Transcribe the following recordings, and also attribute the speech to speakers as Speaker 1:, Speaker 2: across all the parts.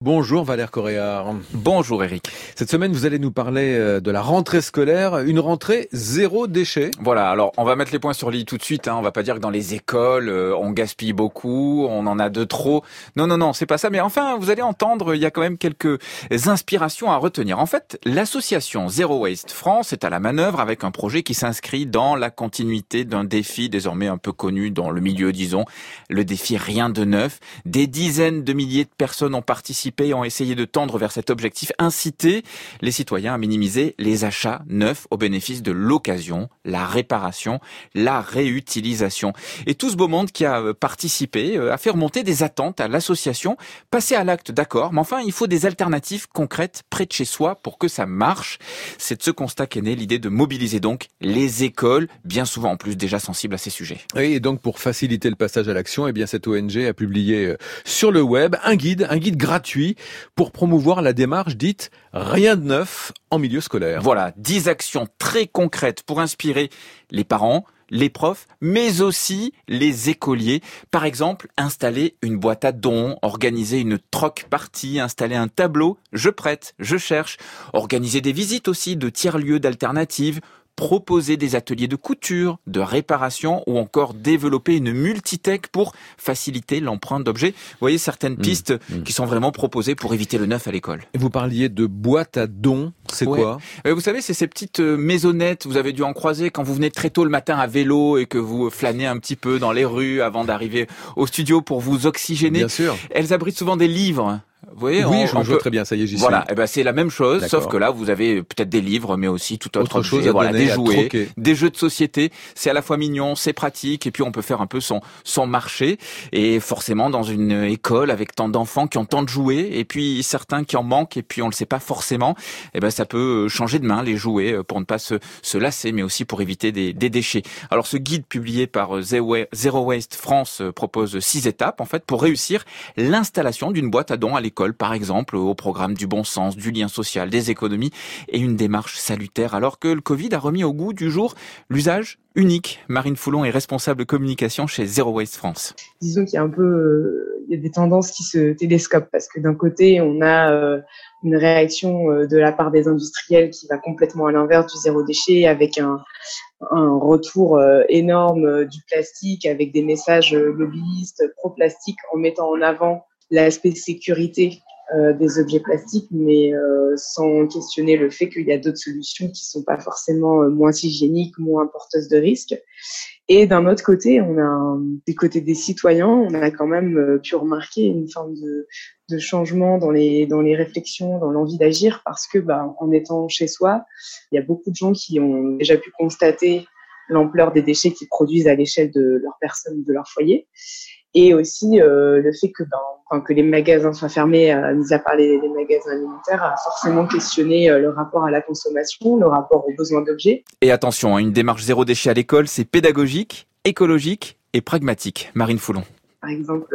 Speaker 1: Bonjour Valère Coréard.
Speaker 2: Bonjour Eric.
Speaker 1: Cette semaine, vous allez nous parler de la rentrée scolaire, une rentrée zéro déchet.
Speaker 2: Voilà, alors on va mettre les points sur les i tout de suite. On va pas dire que dans les écoles, on gaspille beaucoup, on en a de trop. Non, c'est pas ça. Mais enfin, vous allez entendre, il y a quand même quelques inspirations à retenir. En fait, l'association Zero Waste France est à la manœuvre avec un projet qui s'inscrit dans la continuité d'un défi désormais un peu connu dans le milieu, disons, le défi Rien de Neuf. Des dizaines de milliers de personnes ont participé et ont essayé de tendre vers cet objectif, inciter les citoyens à minimiser les achats neufs au bénéfice de l'occasion, la réparation, la réutilisation. Et tout ce beau monde qui a participé a fait remonter des attentes à l'association, passer à l'acte, d'accord, mais enfin il faut des alternatives concrètes près de chez soi pour que ça marche. C'est de ce constat qu'est née l'idée de mobiliser donc les écoles, bien souvent en plus déjà sensibles à ces sujets.
Speaker 1: Oui, et donc pour faciliter le passage à l'action, eh bien cette ONG a publié sur le web un guide gratuit pour promouvoir la démarche dite Rien de neuf en milieu scolaire.
Speaker 2: Voilà, 10 actions très concrètes pour inspirer les parents, les profs, mais aussi les écoliers. Par exemple, installer une boîte à dons, organiser une troc party, installer un tableau, je prête, je cherche, organiser des visites aussi de tiers-lieux d'alternatives, proposer des ateliers de couture, de réparation ou encore développer une multitech pour faciliter l'empreinte d'objets. Vous voyez certaines pistes qui sont vraiment proposées pour éviter le neuf à l'école.
Speaker 1: Et vous parliez de boîte à dons, c'est quoi ?
Speaker 2: Vous savez, c'est ces petites maisonnettes, vous avez dû en croiser quand vous venez très tôt le matin à vélo et que vous flânez un petit peu dans les rues avant d'arriver au studio pour vous oxygéner.
Speaker 1: Bien sûr.
Speaker 2: Elles abritent souvent des livres. Vous voyez,
Speaker 1: oui, je vois très bien, ça y est, j'y suis.
Speaker 2: Voilà, c'est la même chose, sauf que là, vous avez peut-être des livres, mais aussi tout autre chose, des jouets, des jeux de société. C'est à la fois mignon, c'est pratique, et puis on peut faire un peu son marché. Et forcément, dans une école avec tant d'enfants qui ont tant de jouets, et puis certains qui en manquent, et puis on le sait pas forcément, ça peut changer de main les jouets pour ne pas se lasser, mais aussi pour éviter des déchets. Alors, ce guide publié par Zero Waste France propose 6 étapes, en fait, pour réussir l'installation d'une boîte à dons à l'école, par exemple, au programme du bon sens, du lien social, des économies et une démarche salutaire, alors que le Covid a remis au goût du jour l'usage unique. Marine Foulon est responsable communication chez Zero Waste France.
Speaker 3: Disons qu'il y a il y a des tendances qui se télescopent parce que d'un côté, on a une réaction de la part des industriels qui va complètement à l'inverse du zéro déchet avec un retour énorme du plastique avec des messages lobbyistes pro-plastique en mettant en avant l'aspect sécurité des objets plastiques, mais sans questionner le fait qu'il y a d'autres solutions qui sont pas forcément moins hygiéniques, moins porteuses de risques. Et d'un autre côté, du côté des citoyens, on a quand même pu remarquer une forme de changement dans les réflexions, dans l'envie d'agir, parce que en étant chez soi, il y a beaucoup de gens qui ont déjà pu constater l'ampleur des déchets qu'ils produisent à l'échelle de leur personne, de leur foyer. Et aussi le fait que les magasins soient fermés, mis à part les magasins alimentaires, a forcément questionné le rapport à la consommation, le rapport aux besoins d'objets.
Speaker 2: Et attention, une démarche zéro déchet à l'école, c'est pédagogique, écologique et pragmatique. Marine Foulon.
Speaker 3: Par exemple,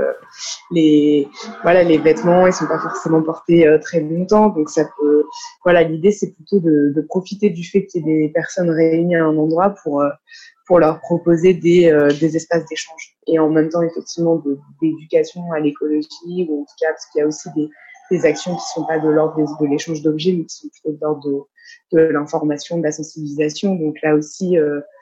Speaker 3: les vêtements, ils sont pas forcément portés très longtemps, donc ça peut. L'idée c'est plutôt de profiter du fait qu'il y ait des personnes réunies à un endroit pour leur proposer des espaces d'échange. Et en même temps, effectivement, d'éducation à l'écologie, ou en tout cas, parce qu'il y a aussi des actions qui sont pas de l'ordre de l'échange d'objets, mais qui sont plutôt de l'ordre de l'information, de la sensibilisation. Donc là aussi,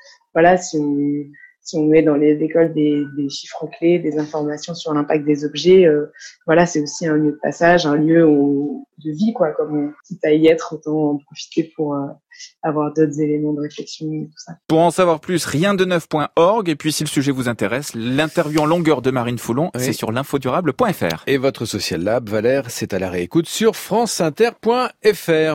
Speaker 3: si on met dans les écoles des chiffres clés, des informations sur l'impact des objets, c'est aussi un lieu de passage, un lieu de vie, quitte à y être, autant en profiter pour avoir d'autres éléments de réflexion et tout ça.
Speaker 2: Pour en savoir plus, riendeneuf.org, et puis si le sujet vous intéresse, l'interview en longueur de Marine Foulon, c'est sur l'infodurable.fr.
Speaker 1: Et votre Social Lab, Valère, c'est à la réécoute sur franceinter.fr.